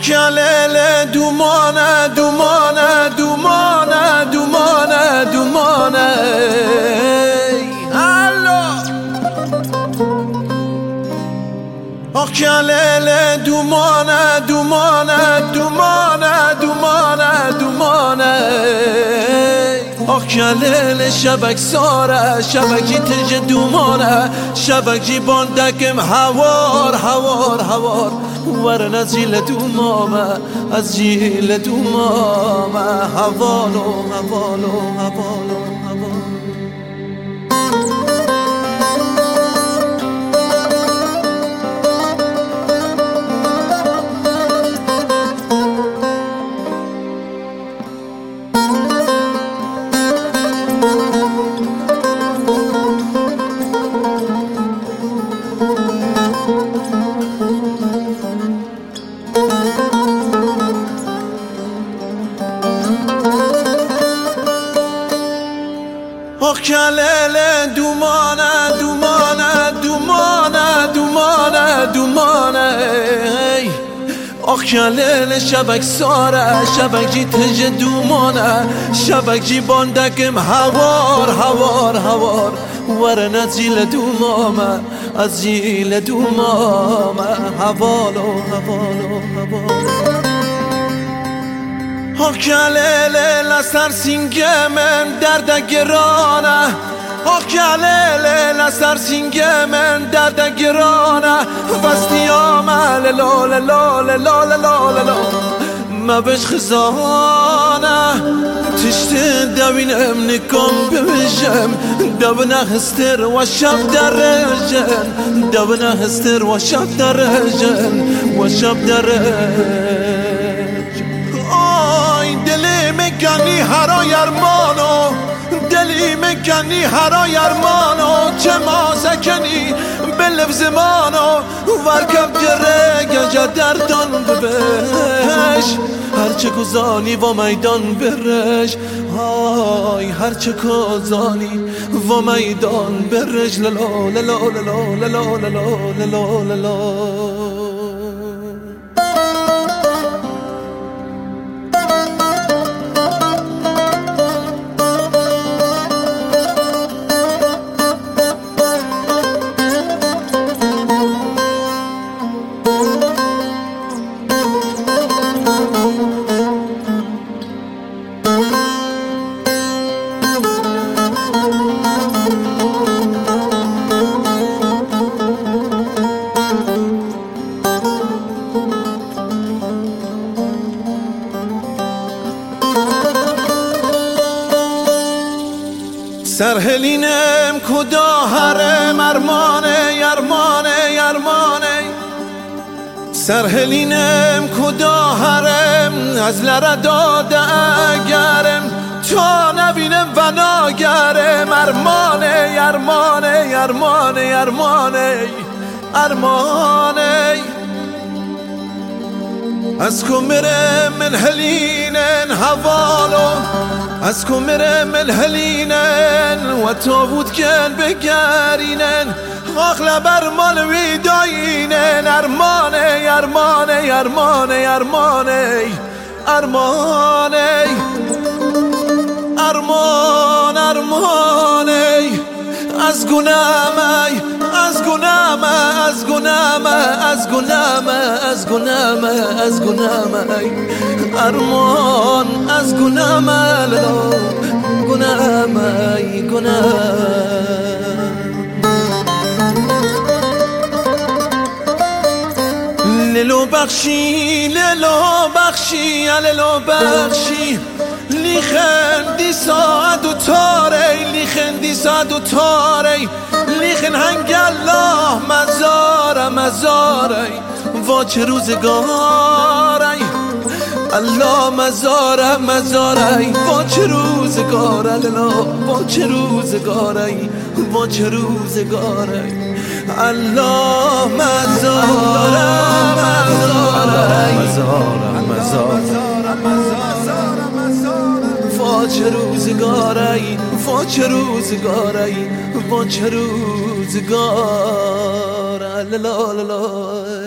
Occhialele dumane, dumane, dumane, dumane, dumane. Allo Occhialele dumane, dumane, dumane, dumane, dumane. Occhialele şebek sare, şebeki tece dumane, şebeki bondakım havar, havar, havar. ورن از جیل دومامه از جیل دومامه حوالو حوالو حوالو حوالو Occhialele dumane, dumane, dumane, dumane, dumane. Occhialele şebek sare, şebekci tece dumane, şebekci bondakim havar, havar, havar. Veren az jile dumame, az jile dumame, havalo, havalo, havalo. Occhialele la sarsingemen derde gerane, Occhialele la sarsingemen derde gerane. Bastiyame lelo lelo lelo lelo lelo ما بش خزانه تشتي دابين امنكم بمجم دابنا هستر وشاب درجن دابنا هستر وشاب درجن وشاب درجن آی دلی مکنی هرا یرمانو دلی مکنی هرا یرمانو چه ما سکنی بلف زمانو ورکب جره گجا دردان ببش هرچه کزانی و میدان برش های هرچه کزانی و میدان برش للا للا للا للا للا للا للا. سرهلینم کدا هرم ارمانه یرمانه یرمانه سرهلینم کدا هرم از لره داده اگرم تا نبینم و ناگرم ارمانه یرمانه یرمانه یرمانه ارمانه از کمرم الهلینن حوالو از کمرم الهلینن و تابوت کن بگرینن آخلا برمال ویداینن ارمانه ارمانه ارمانه ارمانه ارمانه ارمان ارمانه از گنامه از گنامه از گنامه از گنامه از گنامه از گنامه ارمان از گنامه للا گنامه گنامه للو بخشی للو بخشی للو بخشی لیخندی ساعت و تاره لیخندی ساعت و تاره لیخن هنگ الله مزاره مزاره وا چه روزگاره الله مزاره مزاره وا چه روزگاره للا وا چه روزگاره وا چه روزگاره الله مزاره مزاره مزاره مزاره وا چه روزگاره وا چه روزگاره وا چه روزگاره لا لا لا